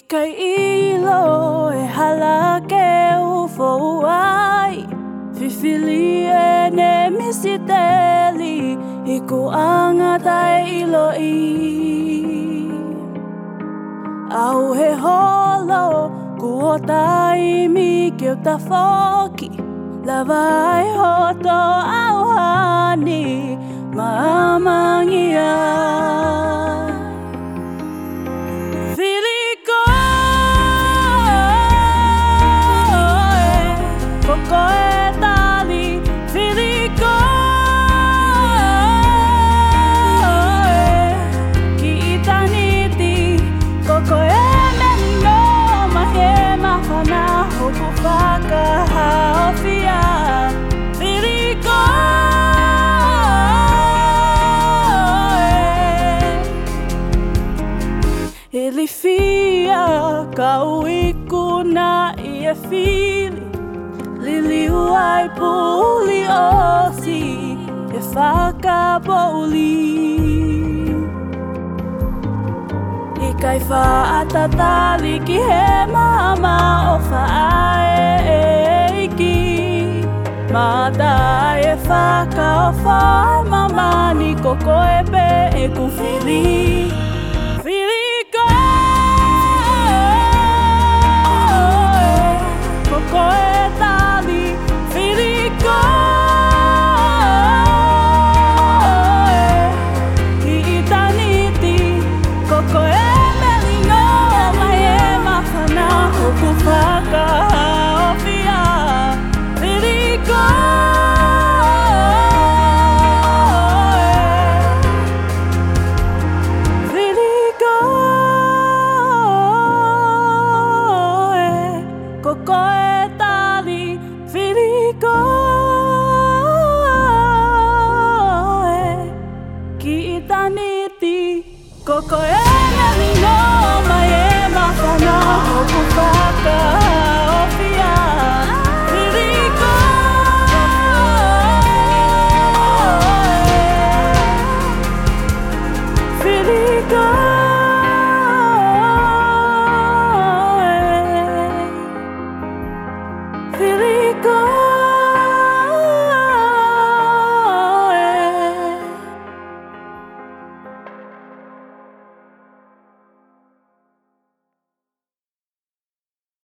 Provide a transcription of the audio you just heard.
kai ilo e hala ke ufo ai Fifili e ne misiteli I kuanga tai ilo I Au he holo kuotai mi ke ta foki Lava ai hoto au hani maamangia Ele fia kau ikuna ia fili Lili uai puli osi e whakapouli I kai whaatatali ki he mama o whaae eiki Mata e whaka o whae mamani koko e pe e kuwhili